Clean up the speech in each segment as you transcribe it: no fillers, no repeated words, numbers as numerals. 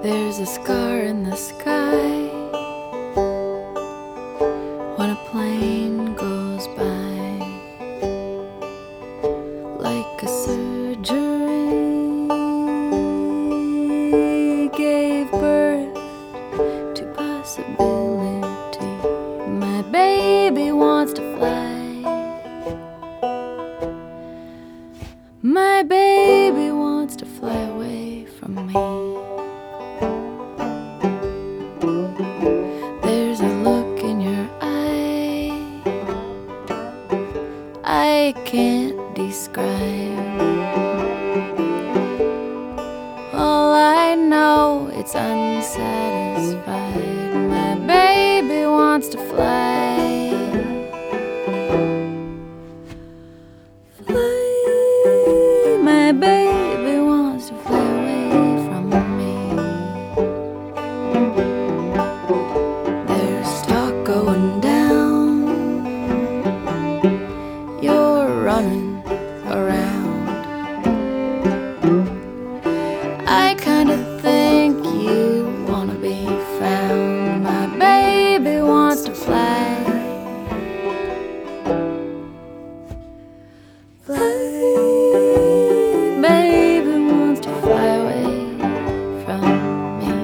There's a scar in the sky when a plane goes by, like a surgery gave birth to possibility. My baby wants to fly. My baby wants to fly away from me. There's a look in your eye I can't describe. All I know, it's unsatisfied. My baby wants to fly. My baby wants to fly away from me. There's talk going down, you're running around. I kinda think you wanna be found. My baby wants to fly. Baby wants to fly away from me.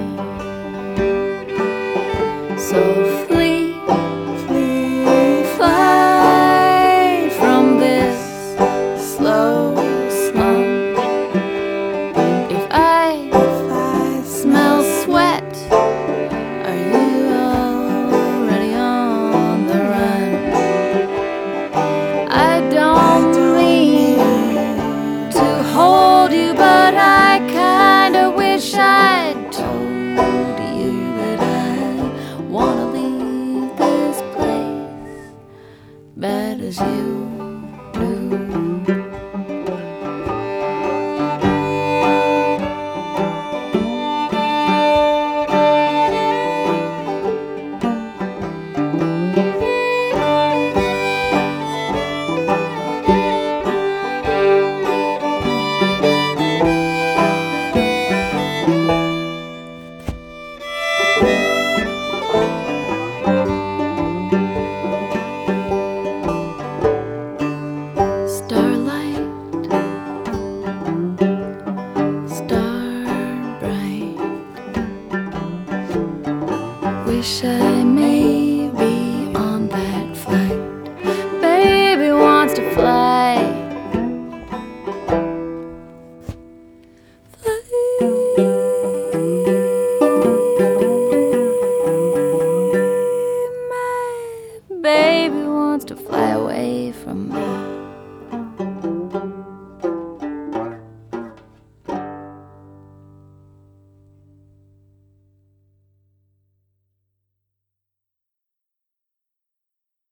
So flee, flee, fly from this slow slump. If I smell sweat, are you already on the run? I don't hold you, but I kinda wish I'd told you that I wanna leave this place bad as you do. Starlight, star bright, wish I